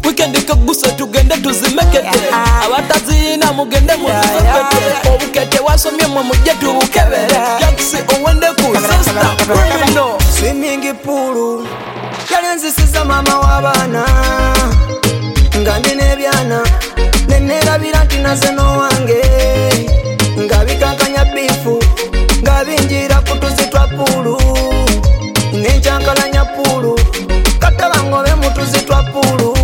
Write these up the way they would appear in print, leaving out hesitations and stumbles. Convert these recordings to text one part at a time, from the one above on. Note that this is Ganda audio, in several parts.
weekend kaguse tugende tuzimekete abatazina mugende muzifete obukete wasomye mwe mujje tubukebere Jaxi owende ku sister criminal swimming pool yalenzisiza mama w'abaana nga ndine ebyana nenerabira nti naze n'owange nga bikankanya bifu nga binjira ku tuzi twa puulu nenkyankalanya puulu kataba ngobe mu tuzi twa puulu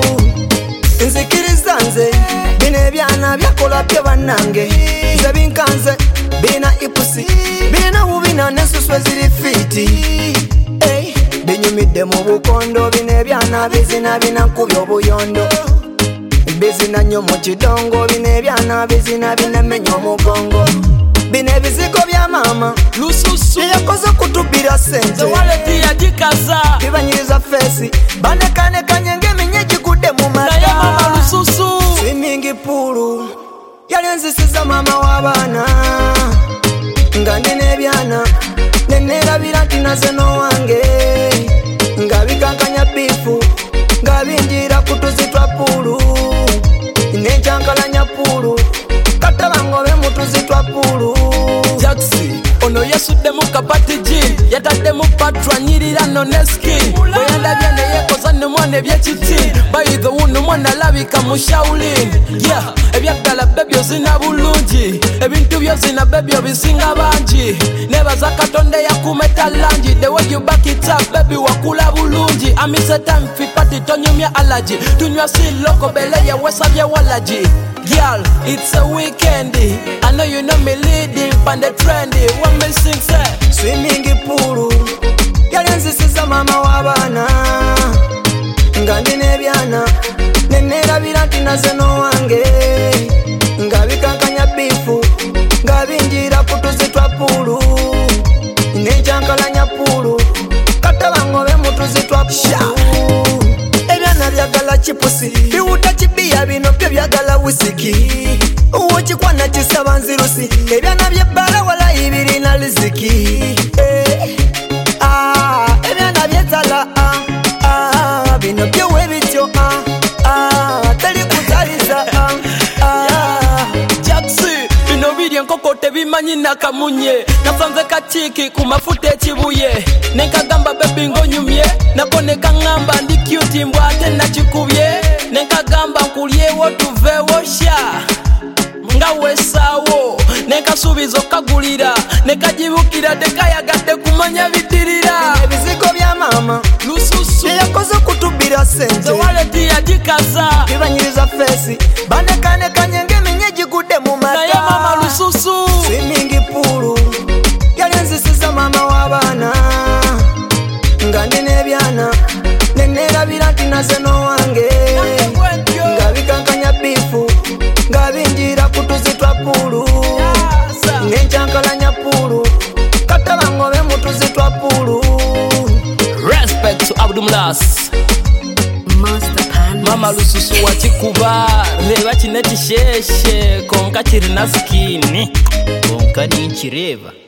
nzikiriza nze bino ebyana byakola bye bannange nze binkanze birina ipusi birina bubina n'ensuswe ziri fiiti binyumidde mu bukondo bino ebyana bizina binankubya obuyondo bizina nnyo mu kidongo bino ebyana bizina binamenya omugongo bino ebizigo bya maama lususu byeyakoze okutubira sente waleti yagikaza bibanyiriza feesi banekanekanye ng'eminya egigudde mu naye mama mata lususu swimming pool yalenzisiza maama w'abaana nga ndina ebyana nenerabira nti naze n'owange nga bikankanya bifu nga binjira ku tuzi twa puulu nenkyankalanya puulu kataba ngobe mu tuzi twa puulu Jaxi ono yasuddemu kapati gin yataddemu patra nyirira noneskin bweyandabye neyekoza nemwana ebyekiti bayithe wuno mwana alabika mu shaulin ebyaddala bebyo zina bulungi ebintu byo zina bebyo bisinga bangi nebaza katonda yakumeta langi the way you back it up baby wakula bulungi amise time fipati tonyumya allergy tunywa si loko bele ya wesabye walaji girl, it's a weekend. I know you know me leading from the trendy. One me sing say swimming pool yalenzisiza mama w'abaana nga ndina ebyana nenerabira nti naze n'owange nga bikankanya bifu nga binjira ku tuzi twa puulu nenkyankalanya puulu kataba ngobe mu tuzi twa puulu ebyana byagala chipusi biwuta kibiya bino byo byagala wisiki wokikwana kisaba nzirusi ebyana byebbala wala ibirina liziki ebyana byetala bino byowe bityo tali kutaliza Jaxi, bino biri enkoko tebimanyi nakamunye nasanze kachiki ku mafuta ekibuye nenkagamba bebi ngonyumye nako nekaŋŋamba ndi cute mbw ate nakikubye nenkagamba nkulyewo tuveewo sha nga wesaawo nenkasuubiza okagulira nekagibukira tekayagadde kumanya bidirira ebizigo bya maama lususu byeyakoze okutubira sente waleti yagikaza bibanyiriza feesi banekanekanye ng'eminya egigudde mu naye mama mata lususu swimming pool yalenzisiza maama w'abaana nga ndina ebyana nenerabira nti naze n'owange nga bikankanya bifu nga binjira ku tuzi twa puulu nenkyankalanya puulu kataba ngobe mu tuzi twa puulu respect to Abdulmulas mama lususu wakikuba reba kino ekisheshe konka kirina sikini konka ninkireba